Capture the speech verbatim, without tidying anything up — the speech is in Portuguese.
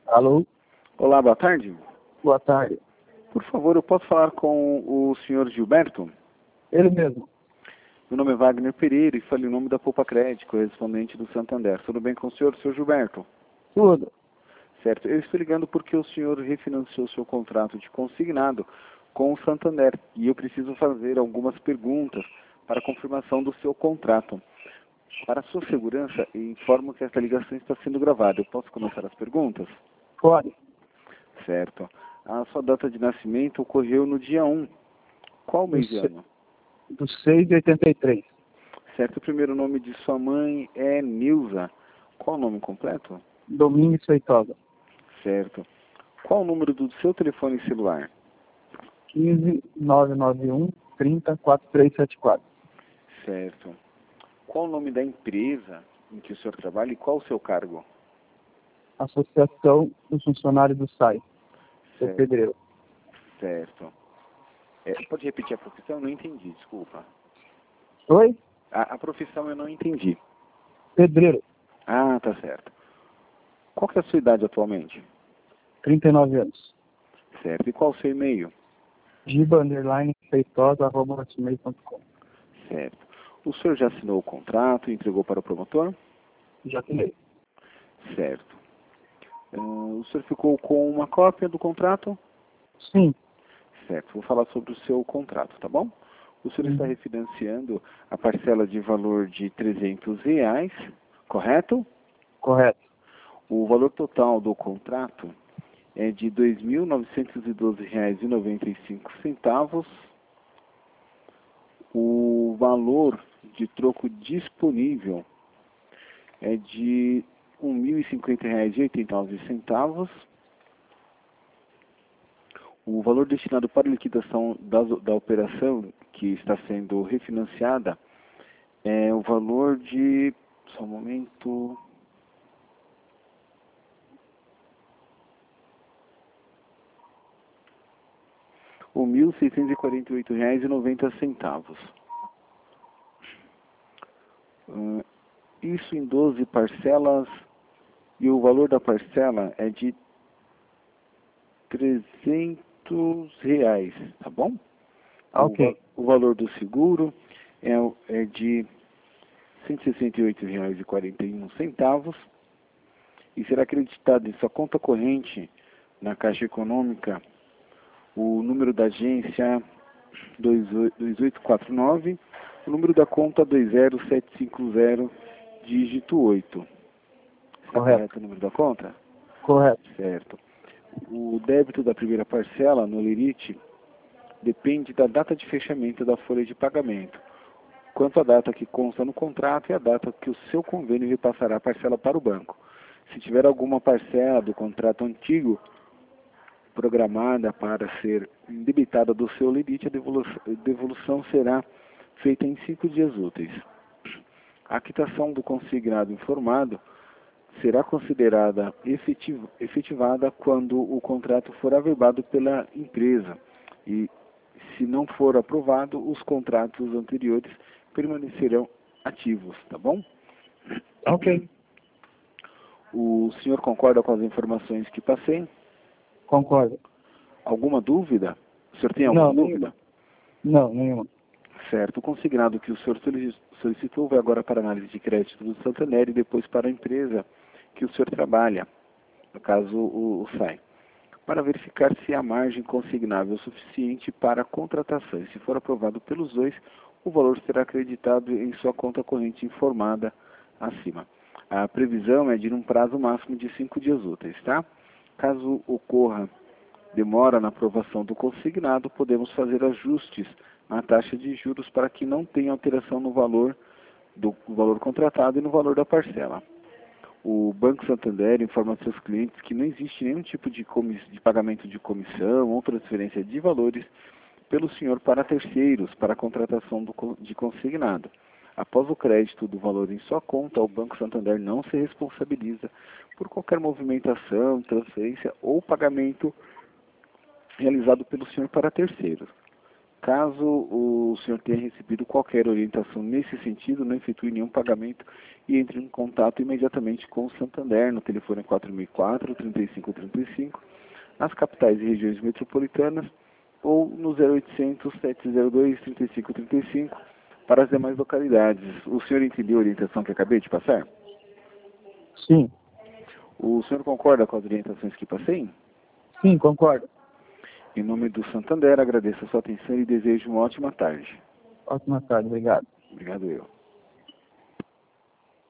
Alô? Olá, boa tarde. Boa tarde. Por favor, eu posso falar com o senhor Gilberto? Ele mesmo. Meu nome é Wagner Pereira e falei o nome da Poupa Crédito, correspondente do Santander. Tudo bem com o senhor, senhor Gilberto? Tudo. Certo. Eu estou ligando porque o senhor refinanciou seu contrato de consignado com o Santander e eu preciso fazer algumas perguntas para confirmação do seu contrato. Para sua segurança, informo que esta ligação está sendo gravada. Eu posso começar as perguntas? Pode. Certo. A sua data de nascimento ocorreu no dia um. Qual mês Do e se- ano? Do seis de oitenta e três. Certo. O primeiro nome de sua mãe é Nilza. Qual o nome completo? Domingos Feitosa. Certo. Qual o número do seu telefone celular? quinze, nove nove um, trinta, quarenta e três setenta e quatro. Certo. Qual o nome da empresa em que o senhor trabalha e qual o seu cargo? Associação dos Funcionários do S A I. Sou Certo. pedreiro. Certo. É, pode repetir a profissão? Eu não entendi, desculpa. Oi? A, a profissão eu não entendi. Pedreiro. Ah, tá certo. Qual que é a sua idade atualmente? trinta e nove anos. Certo. E qual o seu e-mail? Giba underline feitosa arroba hotmail ponto com. Certo. O senhor já assinou o contrato e entregou para o promotor? Já tenho. Certo. Ah, o senhor ficou com uma cópia do contrato? Sim. Certo. Vou falar sobre o seu contrato, tá bom? O senhor está Uhum. refinanciando a parcela de valor de trezentos reais, correto? Correto. O valor total do contrato é de dois mil novecentos e doze reais e noventa e cinco centavos. O valor de troco disponível é de um mil e cinquenta reais e oitenta e nove centavos. O valor destinado para liquidação da, da operação que está sendo refinanciada é o valor de... Só um momento... O mil seiscentos e quarenta e oito reais e noventa centavos. Uh, isso em doze parcelas e o valor da parcela é de trezentos reais, tá bom? Ah, O, va- ok. o valor do seguro é, o- é de cento e sessenta e oito reais e quarenta e um centavos e será acreditado em sua conta corrente na Caixa Econômica o número da agência dois oito quatro nove, o número da conta dois zero sete cinco zero, dígito oito. Está Correto. correto o número da conta? Correto. Certo. O débito da primeira parcela no Lerite depende da data de fechamento da folha de pagamento, quanto à data que consta no contrato e a data que o seu convênio repassará a parcela para o banco. Se tiver alguma parcela do contrato antigo programada para ser debitada do seu limite, a devolução, devolução será feita em cinco dias úteis. A quitação do consignado informado será considerada efetiv, efetivada quando o contrato for averbado pela empresa e, se não for aprovado, os contratos anteriores permanecerão ativos, tá bom? Ok. O senhor concorda com as informações que passei? Concordo. Alguma dúvida? O senhor tem Não, alguma nenhuma. dúvida? Não, nenhuma. Certo. O consignado que o senhor solicitou vai agora para a análise de crédito do Santander e depois para a empresa que o senhor trabalha, no caso o, o S A I, para verificar se a margem consignável é suficiente para a contratação. E se for aprovado pelos dois, o valor será acreditado em sua conta corrente informada acima. A previsão é de um prazo máximo de cinco dias úteis, tá? Caso ocorra demora na aprovação do consignado, podemos fazer ajustes na taxa de juros para que não tenha alteração no valor do valor contratado e no valor da parcela. O Banco Santander informa seus clientes que não existe nenhum tipo de, de pagamento de comissão ou transferência de valores pelo senhor para terceiros para a contratação do, de consignado. Após o crédito do valor em sua conta, o Banco Santander não se responsabiliza por qualquer movimentação, transferência ou pagamento realizado pelo senhor para terceiros. Caso o senhor tenha recebido qualquer orientação nesse sentido, não efetue nenhum pagamento e entre em contato imediatamente com o Santander no telefone quatro mil e quatro, trinta e cinco trinta e cinco, nas capitais e regiões metropolitanas, ou no zero oitocentos, sete zero dois, trinta e cinco trinta e cinco para as demais localidades. O senhor entendeu a orientação que acabei de passar? Sim. O senhor concorda com as orientações que passei? Sim, concordo. Em nome do Santander, agradeço a sua atenção e desejo uma ótima tarde. Ótima tarde, obrigado. Obrigado eu.